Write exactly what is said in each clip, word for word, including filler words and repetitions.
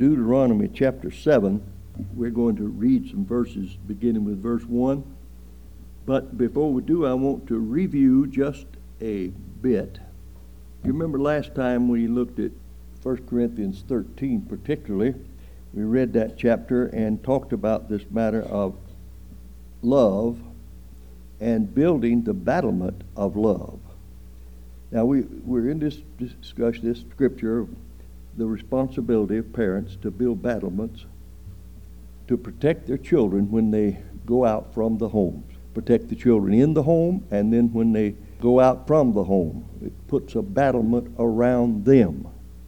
Deuteronomy chapter seven. We're going to read some verses beginning with verse one. But before we do, I want to review just a bit. You remember last time we looked at First Corinthians thirteen particularly. We read that chapter and talked about this matter of love and building the battlement of love. Now we, we're in this discussion, this scripture, the responsibility of parents to build battlements to protect their children when they go out from the homes. Protect the children in the home, and then when they go out from the home, it puts a battlement around them.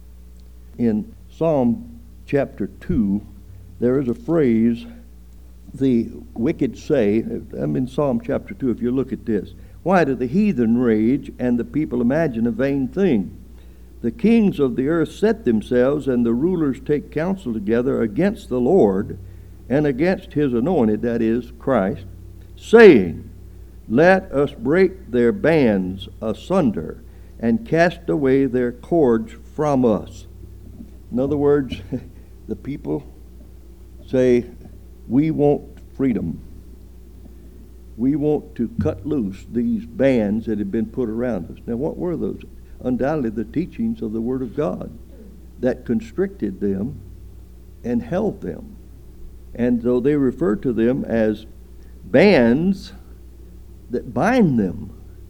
In Psalm chapter two, there is a phrase, the wicked say, I'm in Psalm chapter two, if you look at this, why do the heathen rage and the people imagine a vain thing? The kings of the earth set themselves, and the rulers take counsel together against the Lord and against his anointed, that is, Christ, saying, let us break their bands asunder and cast away their cords from us. In other words, the people say, we want freedom. We want to cut loose these bands that have been put around us. Now, what were those? Undoubtedly the teachings of the Word of God that constricted them and held them. And so they refer to them as bands that bind them.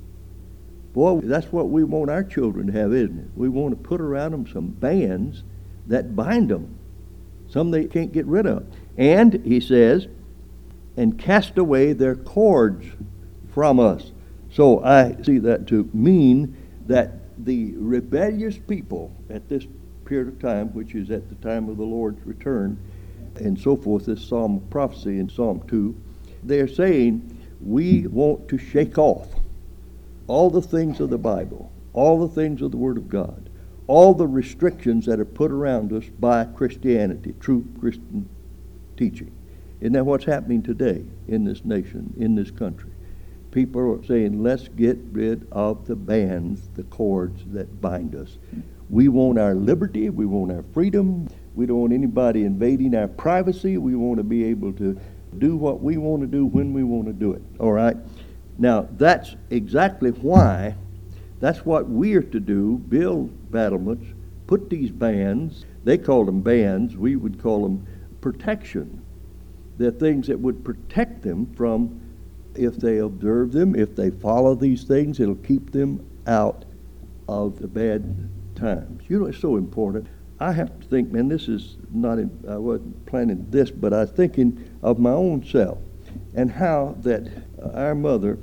Boy, that's what we want our children to have, isn't it? We want to put around them some bands that bind them, some they can't get rid of. And, he says, and cast away their cords from us. So I see that to mean that the rebellious people at this period of time, which is at the time of the Lord's return, and so forth, this psalm of prophecy in Psalm two, they're saying, we want to shake off all the things of the Bible, all the things of the Word of God, all the restrictions that are put around us by Christianity, true Christian teaching. Isn't that what's happening today in this nation, in this country? People are saying, let's get rid of the bands, the cords that bind us. We want our liberty. We want our freedom. We don't want anybody invading our privacy. We want to be able to do what we want to do when we want to do it. All right? Now, that's exactly why, that's what we're to do, build battlements, put these bands, they call them bands, we would call them protection. They're things that would protect them from, if they observe them, if they follow these things, it'll keep them out of the bad times. You know, it's so important. I have to think, man, this is not, in, I wasn't planning this, but I was thinking of my own self and how that our mother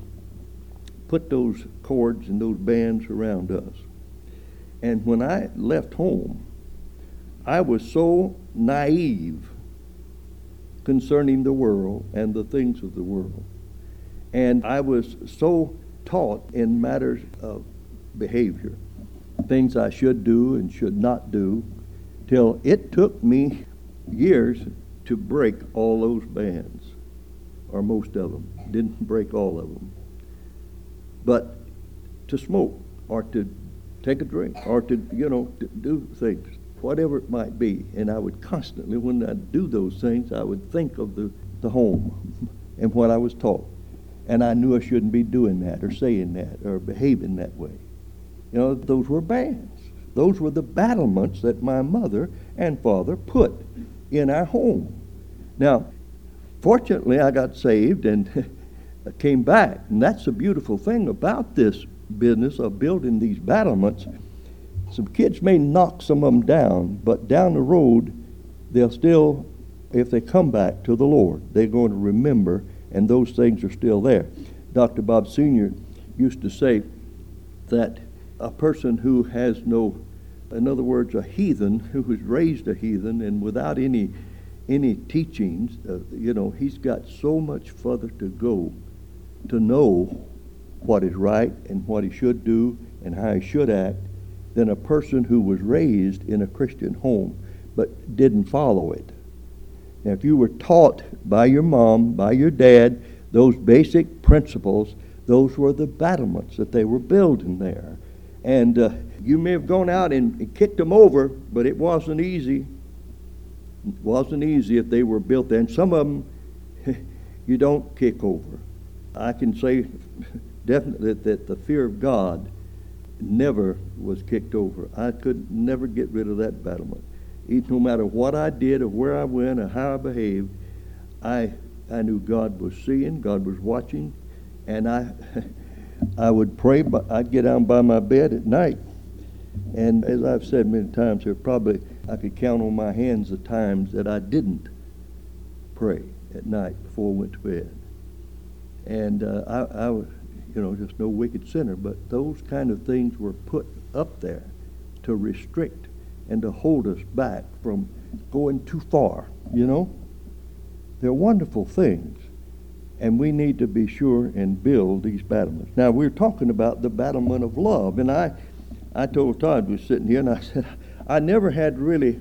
put those cords and those bands around us. And when I left home, I was so naive concerning the world and the things of the world. And I was so taught in matters of behavior, things I should do and should not do, till it took me years to break all those bands, or most of them. Didn't break all of them. But to smoke, or to take a drink, or to, you know, to do things, whatever it might be. And I would constantly, when I do those things, I would think of the, the home and what I was taught. And I knew I shouldn't be doing that, or saying that, or behaving that way. You know, those were bands. Those were the battlements that my mother and father put in our home. Now, fortunately, I got saved and came back. And that's the beautiful thing about this business of building these battlements. Some kids may knock some of them down, but down the road, they'll still, if they come back to the Lord, they're going to remember, and those things are still there. Doctor Bob Senior used to say that a person who has no, in other words, a heathen who was raised a heathen and without any any teachings, uh, you know, he's got so much further to go to know what is right and what he should do and how he should act than a person who was raised in a Christian home but didn't follow it. Now, if you were taught by your mom, by your dad, those basic principles, those were the battlements that they were building there. And uh, you may have gone out and, and kicked them over, but it wasn't easy. It wasn't easy if they were built there, and some of them you don't kick over. I can say definitely that the fear of God never was kicked over. I could never get rid of that battlement. No matter what I did or where I went or how I behaved, I I knew God was seeing, God was watching, and I I would pray, but I'd get down by my bed at night. And as I've said many times here, probably I could count on my hands the times that I didn't pray at night before I went to bed. And uh, I, I was, you know, just no wicked sinner, but those kind of things were put up there to restrict and to hold us back from going too far, you know. They're wonderful things, and we need to be sure and build these battlements. Now, we're talking about the battlement of love, and I I told Todd, we were sitting here, and I said, I never had really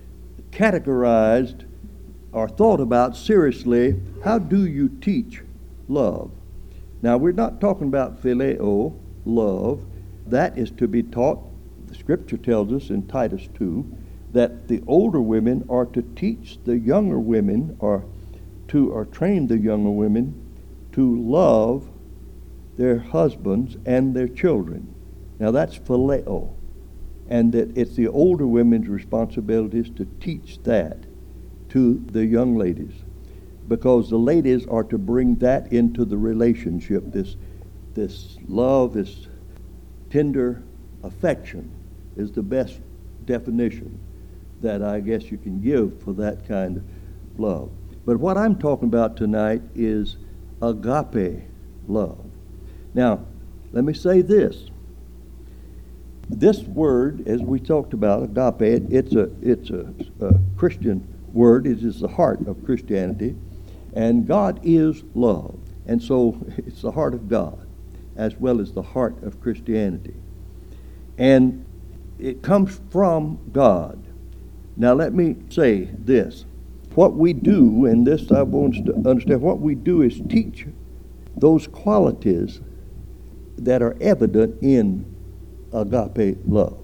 categorized or thought about seriously, how do you teach love? Now, we're not talking about phileo, love. That is to be taught. The Scripture tells us in Titus two that the older women are to teach the younger women, or to or train the younger women to love their husbands and their children. Now that's phileo, and that it's the older women's responsibilities to teach that to the young ladies, because the ladies are to bring that into the relationship, this this love, this tender affection is the best definition that I guess you can give for that kind of love. But what I'm talking about tonight is agape love. Now, let me say this. This word, as we talked about, agape, it's a it's a, a Christian word. It is the heart of Christianity, and God is love, and so it's the heart of God as well as the heart of Christianity, and it comes from God. Now, let me say this: what we do, and this I want to understand, what we do is teach those qualities that are evident in agape love.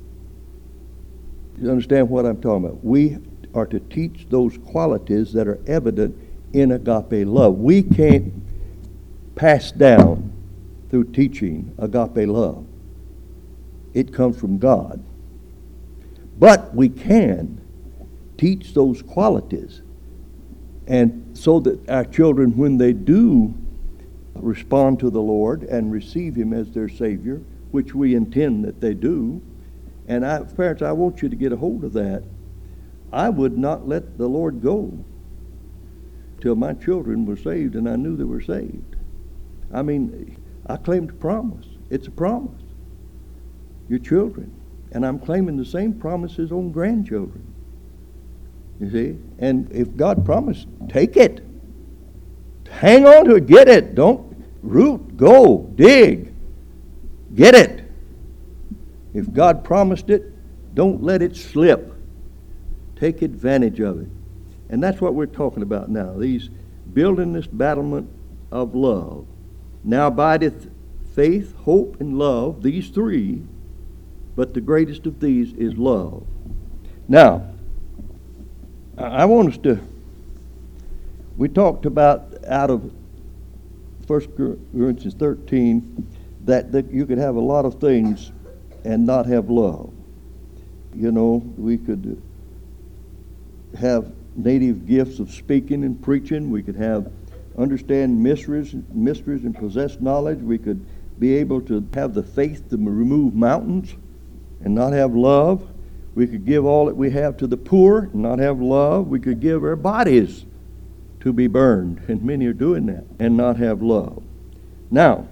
You understand what I'm talking about? We are to teach those qualities that are evident in agape love. We can't pass down through teaching agape love. It comes from God. But we can teach those qualities, and so that our children, when they do respond to the Lord and receive Him as their Savior, which we intend that they do, and I, parents, I want you to get a hold of that. I would not let the Lord go till my children were saved and I knew they were saved. I mean, I claimed a promise. It's a promise. Your children. And I'm claiming the same promises on grandchildren. You see? And if God promised, take it. Hang on to it. Get it. Don't root. Go. Dig. Get it. If God promised it, don't let it slip. Take advantage of it. And that's what we're talking about now. These building this battlement of love. Now abideth faith, hope, and love, these three, but the greatest of these is love. Now, I want us to, we talked about out of First Corinthians thirteen, that, that you could have a lot of things and not have love. You know, we could have native gifts of speaking and preaching. We could have understand mysteries, mysteries and possess knowledge. We could be able to have the faith to remove mountains and not have love. We could give all that we have to the poor and not have love. We could give our bodies to be burned, and many are doing that, and not have love. Now,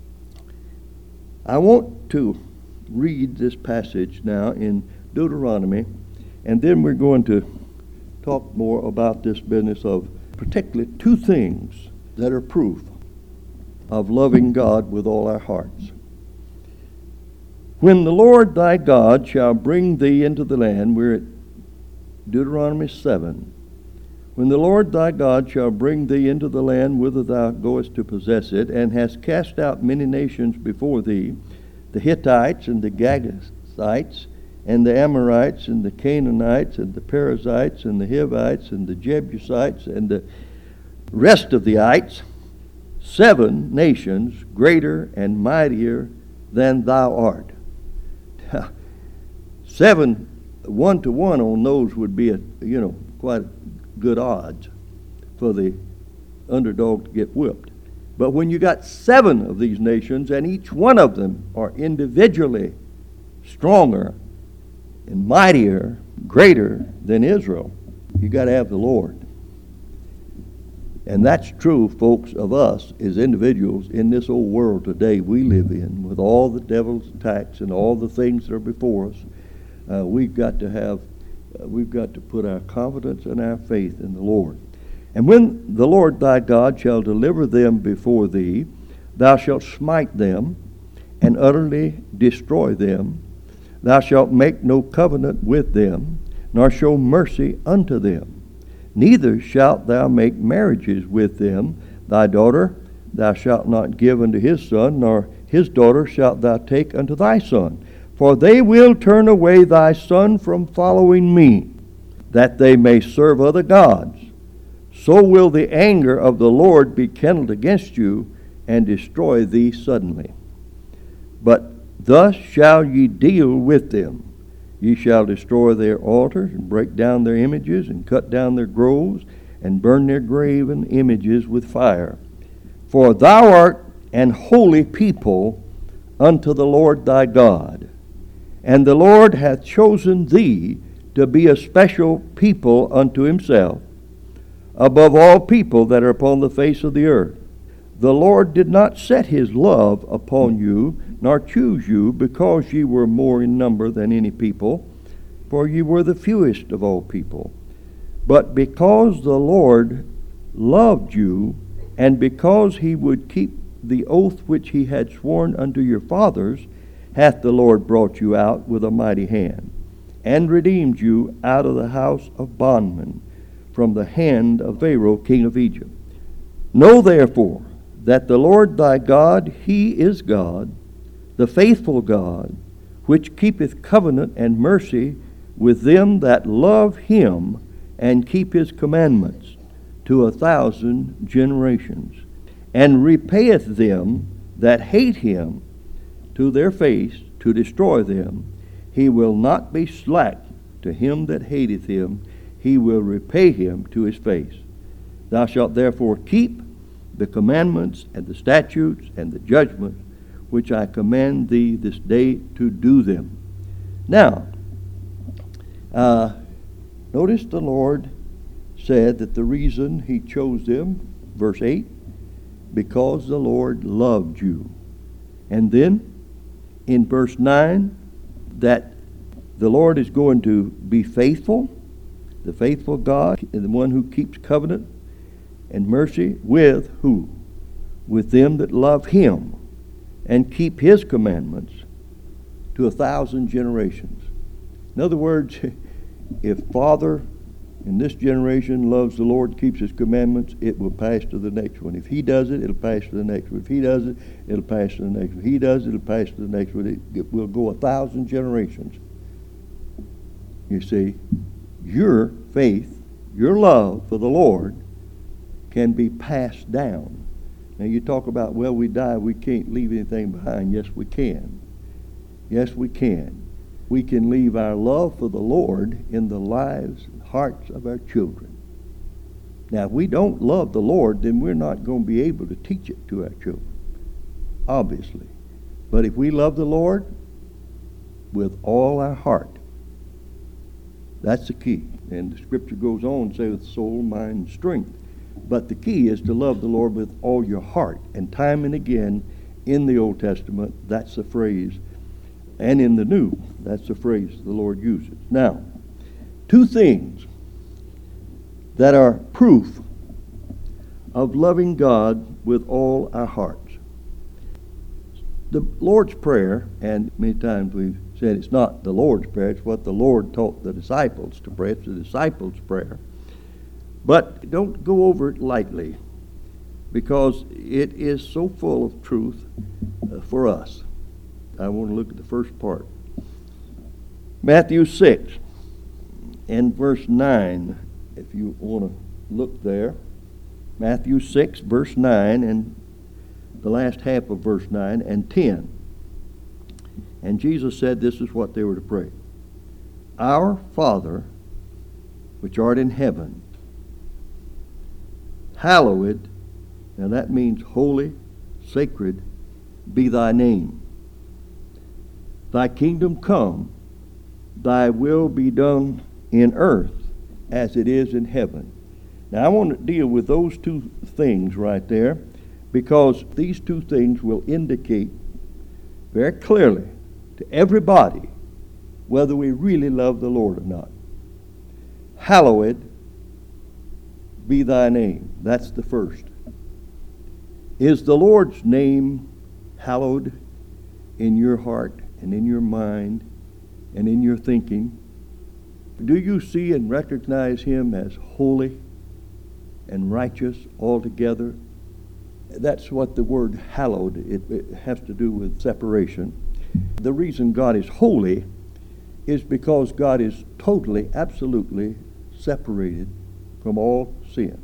I want to read this passage now in Deuteronomy, and then we're going to talk more about this business of particularly two things that are proof of loving God with all our hearts. When the Lord thy God shall bring thee into the land, we're at Deuteronomy seven. When the Lord thy God shall bring thee into the land whither thou goest to possess it, and hast cast out many nations before thee, the Hittites and the Girgashites, and the Amorites, and the Canaanites, and the Perizzites, and the Hivites, and the Jebusites, and the rest of the ites, seven nations greater and mightier than thou art. Seven, one to one on those would be, a, you know, quite good odds for the underdog to get whipped. But when you got seven of these nations, and each one of them are individually stronger and mightier, greater than Israel, you got to have the Lord. And that's true, folks, of us as individuals in this old world today we live in, with all the devil's attacks and all the things that are before us. Uh, we've got to have, uh, we've got to put our confidence and our faith in the Lord. And when the Lord thy God shall deliver them before thee, thou shalt smite them and utterly destroy them. Thou shalt make no covenant with them, nor show mercy unto them. Neither shalt thou make marriages with them. Thy daughter thou shalt not give unto his son, nor his daughter shalt thou take unto thy son. For they will turn away thy son from following me, that they may serve other gods. So will the anger of the Lord be kindled against you, and destroy thee suddenly. But thus shall ye deal with them. Ye shall destroy their altars, and break down their images, and cut down their groves, and burn their graven images with fire. For thou art an holy people unto the Lord thy God. And the Lord hath chosen thee to be a special people unto himself, above all people that are upon the face of the earth. The Lord did not set his love upon you, nor choose you, because ye were more in number than any people, for ye were the fewest of all people. But because the Lord loved you, and because he would keep the oath which he had sworn unto your fathers, hath the Lord brought you out with a mighty hand, and redeemed you out of the house of bondmen, from the hand of Pharaoh king of Egypt. Know therefore that the Lord thy God, he is God, the faithful God, which keepeth covenant and mercy with them that love him and keep his commandments to a thousand generations, and repayeth them that hate him to their face to destroy them. He will not be slack to him that hateth him, he will repay him to his face. Thou shalt therefore keep the commandments and the statutes and the judgments which I command thee this day to do them. Now, uh, notice the Lord said that the reason he chose them, verse eight, because the Lord loved you. And then in verse nine, that the Lord is going to be faithful, the faithful God, and the one who keeps covenant and mercy with who? With them that love him and keep his commandments to a thousand generations. In other words, if Father in this generation loves the Lord, keeps his commandments, it will pass to the next one. If he does it, it'll pass to the next one. If he does it, it'll pass to the next one. If he does it, it'll pass to the next one. It, it will go a thousand generations. You see, your faith, your love for the Lord can be passed down. Now you talk about, well, we die, we can't leave anything behind. Yes, we can. Yes, we can. We can leave our love for the Lord in the lives and hearts of our children. Now, if we don't love the Lord, then we're not going to be able to teach it to our children, obviously. But if we love the Lord with all our heart, that's the key. And the scripture goes on to say with soul, mind, and strength. But the key is to love the Lord with all your heart. And time and again in the Old Testament, that's the phrase. And in the New, that's the phrase the Lord uses. Now, two things that are proof of loving God with all our hearts. The Lord's Prayer, and many times we've said it's not the Lord's Prayer, it's what the Lord taught the disciples to pray. It's the disciples' prayer. But don't go over it lightly, because it is so full of truth uh, for us. I want to look at the first part. Matthew six and verse nine, if you want to look there. Matthew six, verse nine, and the last half of verse nine and ten. And Jesus said this is what they were to pray. Our Father, which art in heaven, hallowed, now that means holy, sacred, be thy name. Thy kingdom come, thy will be done in earth as it is in heaven. Now I want to deal with those two things right there, because these two things will indicate very clearly to everybody whether we really love the Lord or not. Hallowed be thy name. That's the first. Is the Lord's name hallowed in your heart and in your mind and in your thinking? Do you see and recognize him as holy and righteous altogether? That's what the word hallowed, it, it has to do with separation. The reason God is holy is because God is totally, absolutely separated from all sin.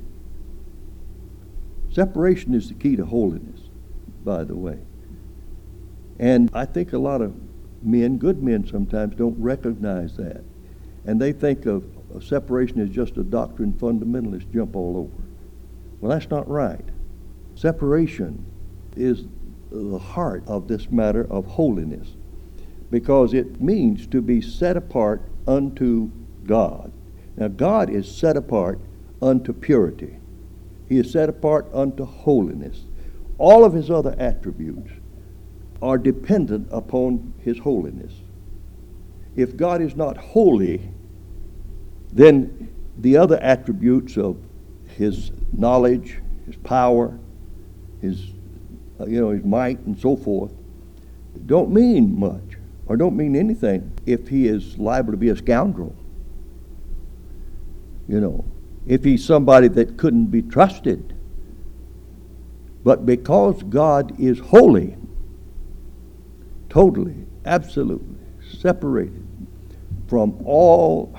Separation is the key to holiness, by the way. And I think a lot of men, good men sometimes, don't recognize that. And they think of, of separation as just a doctrine fundamentalist jump all over. Well, that's not right. Separation is the heart of this matter of holiness, because it means to be set apart unto God. Now, God is set apart unto purity. He is set apart unto holiness. All of his other attributes are dependent upon his holiness. If God is not holy, then the other attributes of his knowledge, his power, his uh, you know, his might and so forth don't mean much, or don't mean anything if he is liable to be a scoundrel. You know, if he's somebody that couldn't be trusted. But because God is holy, totally, absolutely separated from all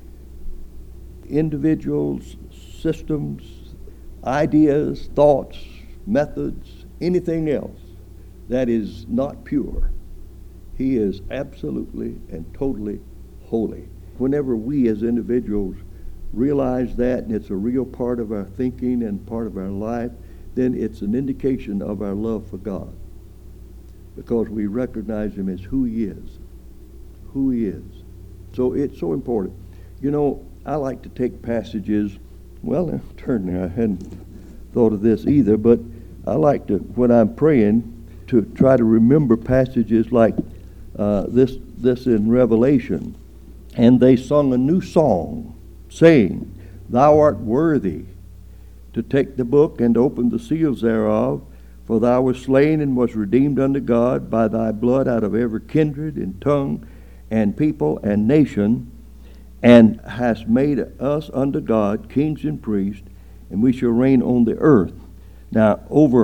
individuals, systems, ideas, thoughts, methods, anything else that is not pure, he is absolutely and totally holy. Whenever we as individuals realize that, and it's a real part of our thinking and part of our life, then it's an indication of our love for God, because we recognize him as who he is, who he is. So it's so important. You know, I like to take passages, well, turn there, I hadn't thought of this either, but I like to, when I'm praying, to try to remember passages like uh, this, this in Revelation. And they sung a new song, saying, Thou art worthy to take the book and open the seals thereof, for thou wast slain and was redeemed unto God by thy blood out of every kindred and tongue and people and nation, and hast made us unto God kings and priests, and we shall reign on the earth. Now, over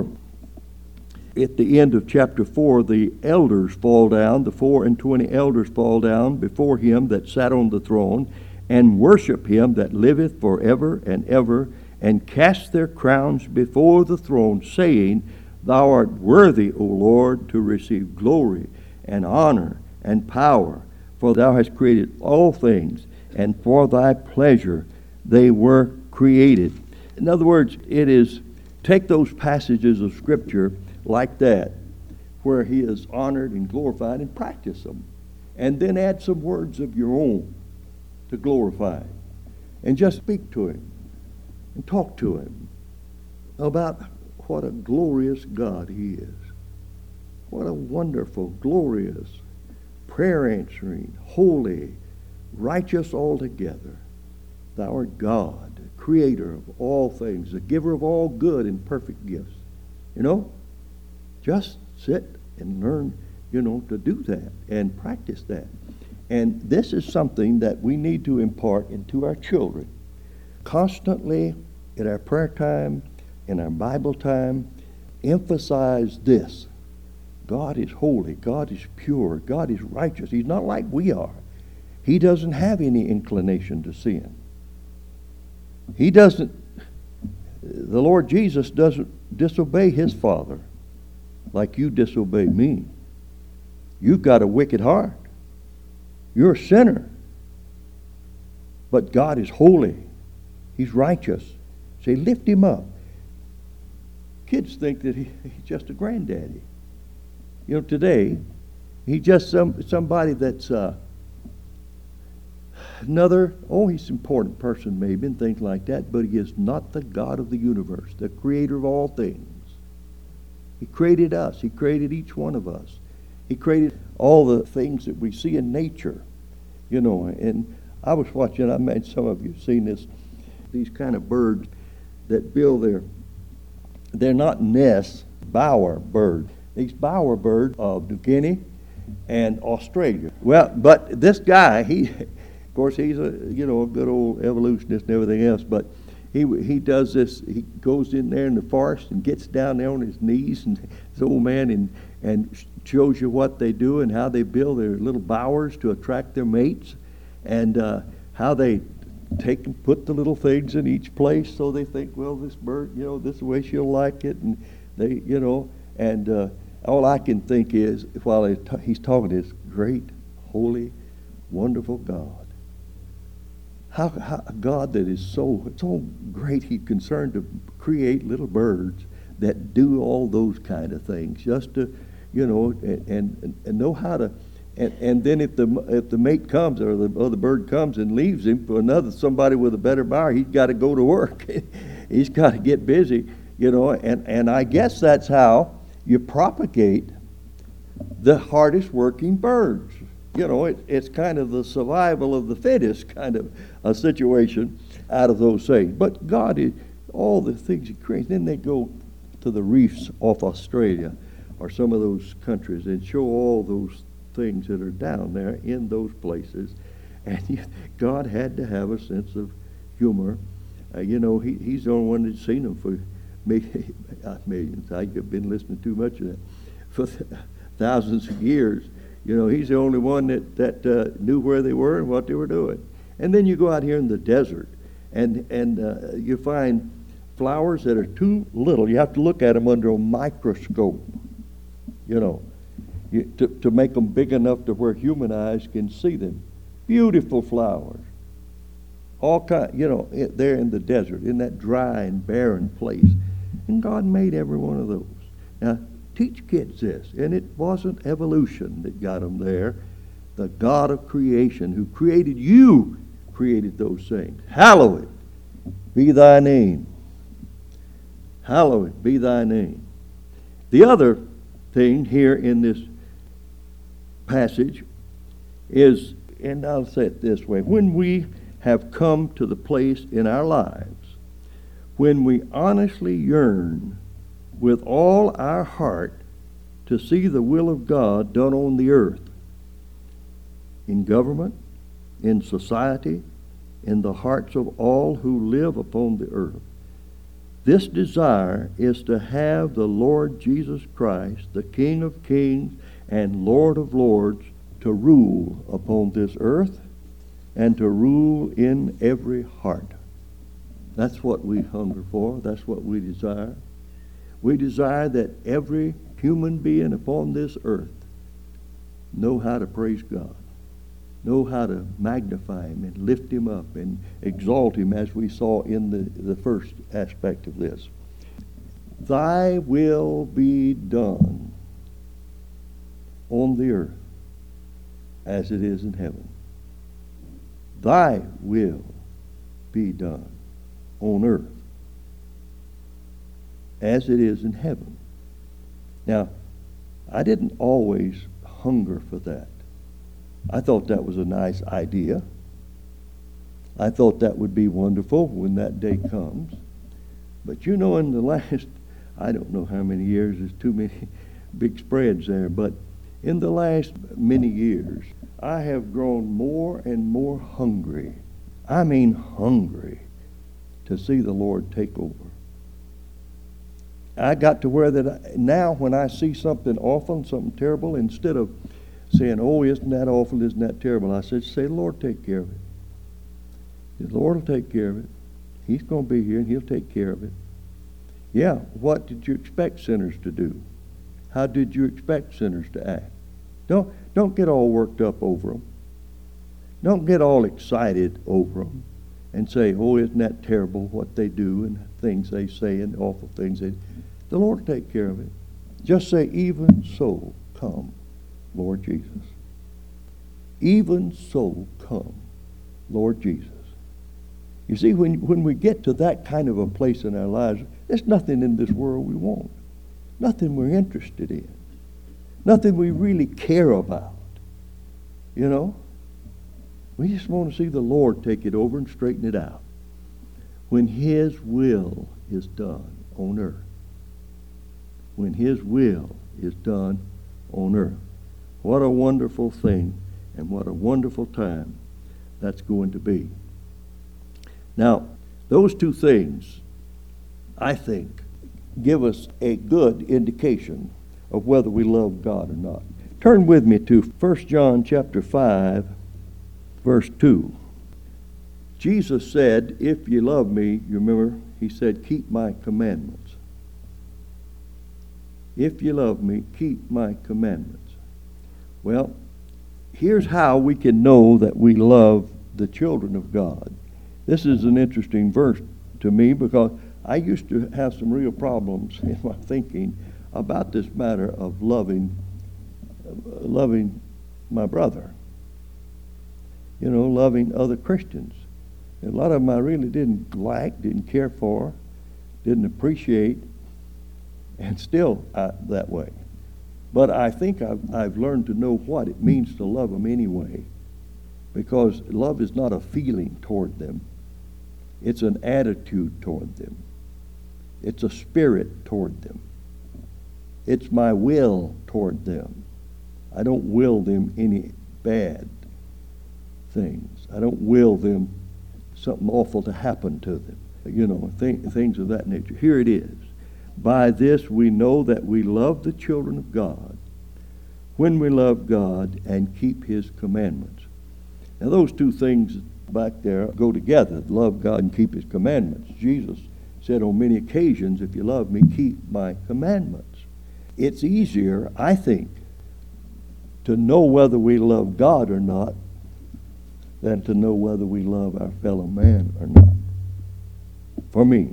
at the end of chapter four, the elders fall down, the four and twenty elders fall down before him that sat on the throne, and worship him that liveth forever and ever, and cast their crowns before the throne, saying, Thou art worthy, O Lord, to receive glory and honor and power, for thou hast created all things, and for thy pleasure they were created. In other words, it is, take those passages of Scripture like that, where he is honored and glorified, and practice them. And then add some words of your own to glorify him. And just speak to him and talk to him about what a glorious God he is. What a wonderful, glorious, prayer-answering, holy, righteous altogether. Thou art God, creator of all things, the giver of all good and perfect gifts. You know, just sit and learn, you know, to do that and practice that. And this is something that we need to impart into our children. Constantly, in our prayer time, in our Bible time, emphasize this. God is holy. God is pure. God is righteous. He's not like we are. He doesn't have any inclination to sin. He doesn't, the Lord Jesus doesn't disobey his Father like you disobey me. You've got a wicked heart. You're a sinner. But God is holy. He's righteous. Say, lift him up. Kids think that he, he's just a granddaddy. You know, today, he's just some somebody that's uh, another, oh, he's an important person maybe and things like that, but he is not the God of the universe, the creator of all things. He created us. He created each one of us. He created all the things that we see in nature, you know. And I was watching, I imagine some of you have seen this, these kind of birds that build their, they're not nests, bower birds. These bower birds of New Guinea and Australia. Well, but this guy, he, of course, he's a, you know, a good old evolutionist and everything else, but he he does this, he goes in there in the forest and gets down there on his knees, and this old man, and, and shows you what they do and how they build their little bowers to attract their mates, and uh, how they take and put the little things in each place so they think, well, this bird, you know, this is the way she'll like it, and they, you know, and uh, all I can think is, while he's talking to this great, holy, wonderful God, how, how a God that is so so great, he's concerned to create little birds that do all those kind of things, just to, you know, and and, and know how to. And, and then if the if the mate comes, or the other bird comes and leaves him for another somebody with a better bower, he's got to go to work. He's got to get busy, you know. And, and I guess that's how you propagate the hardest working birds. You know, it, it's kind of the survival of the fittest kind of a situation out of those things. But God is all the things He creates. Then they go to the reefs off Australia or some of those countries and show all those things that are down there in those places, and you, God had to have a sense of humor. Uh, you know, he, he's the only one that's seen them for millions. I've been listening too much of that for thousands of years. You know, he's the only one that that uh, knew where they were and what they were doing. And then you go out here in the desert, and and uh, you find flowers that are too little. You have to look at them under a microscope. You know. You, to, to make them big enough to where human eyes can see them. Beautiful flowers. All kind, you know, it, they're in the desert, in that dry and barren place. And God made every one of those. Now, teach kids this. And it wasn't evolution that got them there. The God of creation, who created you, created those things. Hallowed be thy name. Hallowed be thy name. The other thing here in this passage is, and I'll say it this way, when we have come to the place in our lives when we honestly yearn with all our heart to see the will of God done on the earth, in government, in society, in the hearts of all who live upon the earth. This desire is to have the Lord Jesus Christ, the King of kings and Lord of lords, to rule upon this earth and to rule in every heart. That's what we hunger for. That's what we desire. We desire that every human being upon this earth know how to praise God, know how to magnify Him and lift Him up and exalt Him, as we saw in the, the first aspect of this. Thy will be done on the earth as it is in heaven. Thy will be done on earth as it is in heaven. Now, I didn't always hunger for that. I thought that was a nice idea. I thought that would be wonderful when that day comes. But you know, in the last, I don't know how many years, there's too many big spreads there, but in the last many years, I have grown more and more hungry. I mean hungry to see the Lord take over. I got to where that I, now when I see something awful, something terrible, instead of saying, oh, isn't that awful, isn't that terrible? I said, say, the Lord take care of it. The Lord will take care of it. He's going to be here and he'll take care of it. Yeah, what did you expect sinners to do? How did you expect sinners to act? Don't, don't get all worked up over them. Don't get all excited over them and say, oh, isn't that terrible what they do and things they say and awful things they do. The Lord will take care of it. Just say, even so, come, Lord Jesus. Even so, come, Lord Jesus. You see, when, when we get to that kind of a place in our lives, there's nothing in this world we want. Nothing we're interested in. Nothing we really care about. You know? We just want to see the Lord take it over and straighten it out. When His will is done on earth. When His will is done on earth. What a wonderful thing and what a wonderful time that's going to be. Now, those two things, I think, give us a good indication of whether we love God or not. Turn with me to First John chapter five, verse two. Jesus said, if you love me, you remember, He said, keep my commandments. If you love me, keep my commandments. Well, here's how we can know that we love the children of God. This is an interesting verse to me because I used to have some real problems in my thinking about this matter of loving, uh, loving my brother. You know, loving other Christians. And a lot of them I really didn't like, didn't care for, didn't appreciate, and still uh, that way. But I think I've, I've learned to know what it means to love them anyway, because love is not a feeling toward them. It's an attitude toward them. It's a spirit toward them. It's my will toward them. I don't will them any bad things. I don't will them something awful to happen to them. You know, th- things of that nature. Here it is. By this we know that we love the children of God when we love God and keep His commandments. Now those two things back there go together. Love God and keep His commandments. Jesus said on many occasions, if you love me, keep my commandments. It's easier, I think, to know whether we love God or not than to know whether we love our fellow man or not. For me,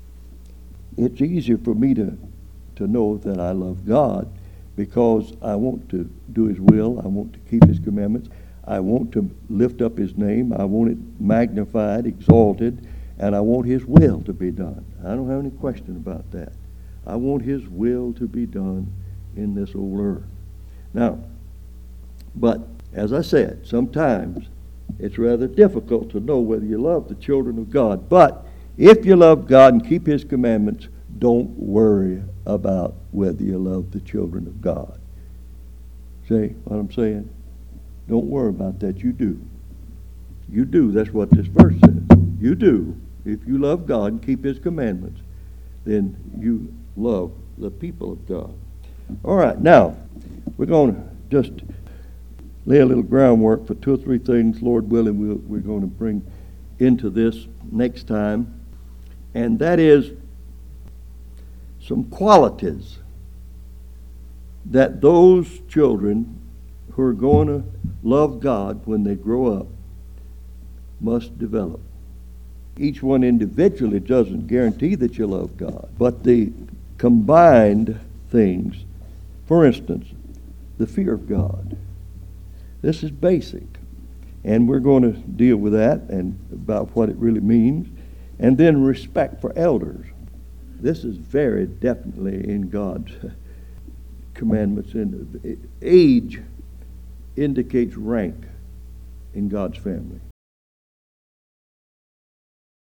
it's easier for me to, to know that I love God because I want to do His will. I want to keep His commandments. I want to lift up His name. I want it magnified, exalted, and I want His will to be done. I don't have any question about that. I want His will to be done in this old earth. Now, but as I said, sometimes it's rather difficult to know whether you love the children of God. But if you love God and keep His commandments, don't worry about whether you love the children of God. See what I'm saying? Don't worry about that. You do. You do. That's what this verse says. You do. If you love God and keep His commandments, then you love the people of God. All right, now, we're going to just lay a little groundwork for two or three things, Lord willing, we'll, we're going to bring into this next time. And that is some qualities that those children who are going to love God when they grow up must develop. Each one individually doesn't guarantee that you love God, but the combined things, for instance, the fear of God. This is basic, and we're going to deal with that and about what it really means. And then respect for elders. This is very definitely in God's commandments. And age indicates rank in God's family.